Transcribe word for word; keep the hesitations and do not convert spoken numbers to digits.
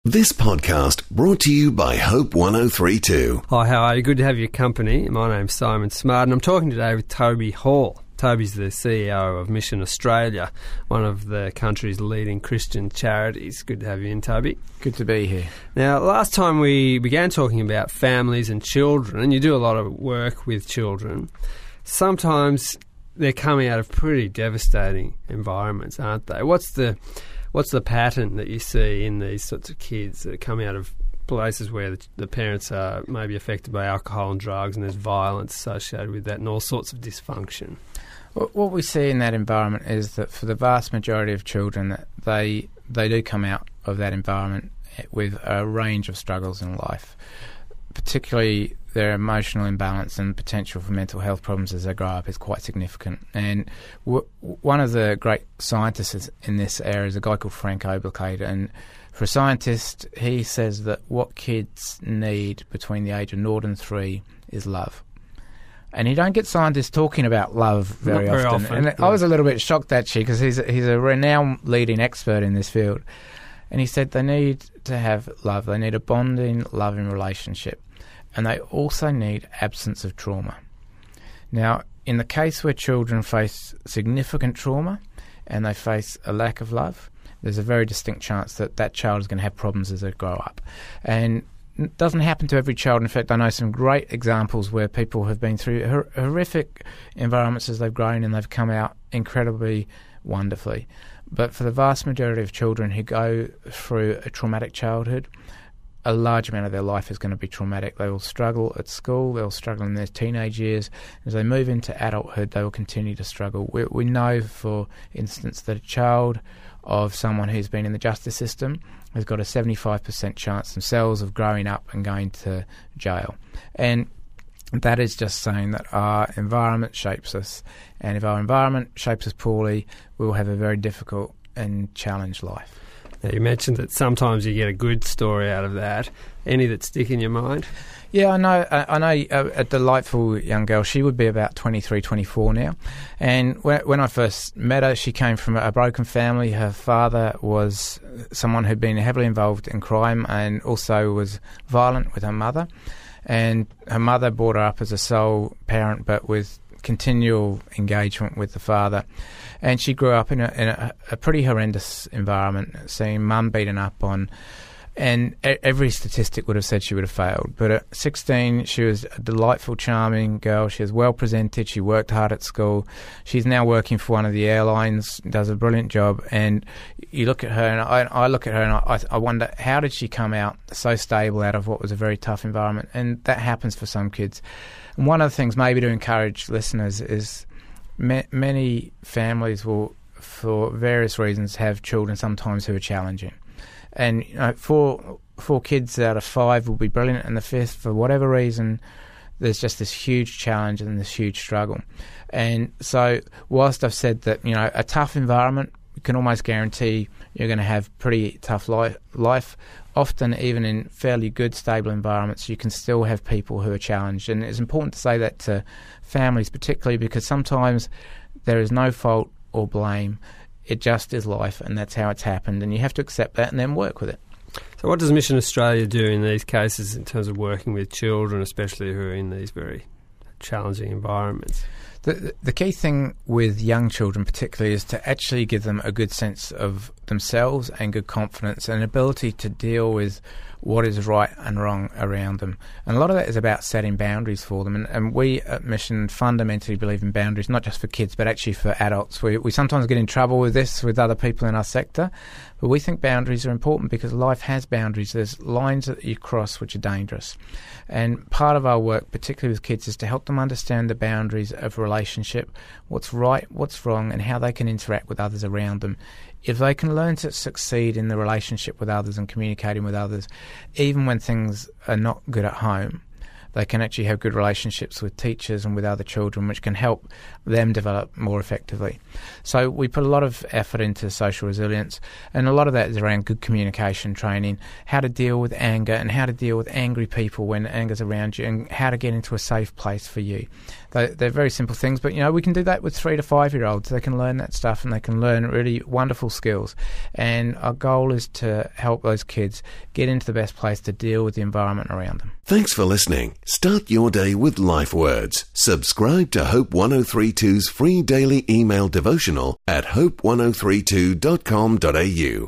This podcast brought to you by Hope one oh three point two. Hi, how are you? Good to have your company. My name's Simon Smart and I'm talking today with Toby Hall. Toby's the C E O of Mission Australia, one of the country's leading Christian charities. Good to have you in, Toby. Good to be here. Now, last time we began talking about families and children, and you do a lot of work with children, sometimes they're coming out of pretty devastating environments, aren't they? What's the... What's the pattern that you see in these sorts of kids that come out of places where the, the parents are maybe affected by alcohol and drugs and there's violence associated with that and all sorts of dysfunction? What we see in that environment is that for the vast majority of children, that they they do come out of that environment with a range of struggles in life, particularly their emotional imbalance and potential for mental health problems as they grow up is quite significant. And w- one of the great scientists in this area is a guy called Frank Obligate. And for a scientist, he says that what kids need between the age of naught and three is love. And you don't get scientists talking about love very, very often. often. And yeah. I was a little bit shocked, actually, because he's, he's a renowned leading expert in this field. And he said they need to have love. They need a bonding, loving relationship. And they also need absence of trauma. Now, in the case where children face significant trauma and they face a lack of love, there's a very distinct chance that that child is going to have problems as they grow up. And it doesn't happen to every child. In fact, I know some great examples where people have been through hor- horrific environments as they've grown and they've come out incredibly wonderfully. But for the vast majority of children who go through a traumatic childhood, a large amount of their life is going to be traumatic. They will struggle at school, they'll struggle in their teenage years. As they move into adulthood, they will continue to struggle. We, we know, for instance, that a child of someone who's been in the justice system has got a seventy-five percent chance themselves of growing up and going to jail. And that is just saying that our environment shapes us. And if our environment shapes us poorly, we will have a very difficult and challenged life. Now, you mentioned that sometimes you get a good story out of that. Any that stick in your mind? Yeah, I know. I know a, a delightful young girl. She would be about twenty-three, twenty-four now. And when, when I first met her, she came from a broken family. Her father was someone who'd been heavily involved in crime and also was violent with her mother. And her mother brought her up as a sole parent, but with continual engagement with the father. And she grew up in a, in a, a pretty horrendous environment, seeing mum beaten up on, and every statistic would have said she would have failed. But at sixteen, she was a delightful, charming girl. She was well presented. She worked hard at school. She's now working for one of the airlines, does a brilliant job. And you look at her, and I, I look at her, and I, I wonder, how did she come out so stable out of what was a very tough environment? And that happens for some kids. And one of the things maybe to encourage listeners is ma- many families will, for various reasons, have children sometimes who are challenging. And you know, four, four kids out of five will be brilliant, and the fifth, for whatever reason, there's just this huge challenge and this huge struggle. And so whilst I've said that, you know, a tough environment can almost guarantee you're going to have pretty tough li- life, often even in fairly good, stable environments, you can still have people who are challenged. And it's important to say that to families particularly, because sometimes there is no fault or blame. It just is life, and that's how it's happened, and you have to accept that and then work with it. So what does Mission Australia do in these cases in terms of working with children, especially who are in these very challenging environments? The, the key thing with young children particularly is to actually give them a good sense of themselves and good confidence and ability to deal with what is right and wrong around them. And a lot of that is about setting boundaries for them. And, and we at Mission fundamentally believe in boundaries, not just for kids, but actually for adults. We, we sometimes get in trouble with this with other people in our sector, but we think boundaries are important because life has boundaries. There's lines that you cross which are dangerous. And part of our work, particularly with kids, is to help them understand the boundaries of a relationship, what's right, what's wrong, and how they can interact with others around them. If they can learn to succeed in the relationship with others and communicating with others, even when things are not good at home, they can actually have good relationships with teachers and with other children, which can help them develop more effectively. So we put a lot of effort into social resilience, and a lot of that is around good communication training, how to deal with anger and how to deal with angry people when anger's around you, and how to get into a safe place for you. They, they're very simple things, but you know we can do that with three to five year olds. They can learn that stuff and they can learn really wonderful skills. And our goal is to help those kids get into the best place to deal with the environment around them. Thanks for listening. Start your day with Life Words. Subscribe to Hope ten thirty-two's free daily email devotional at hope ten thirty-two dot com dot a u.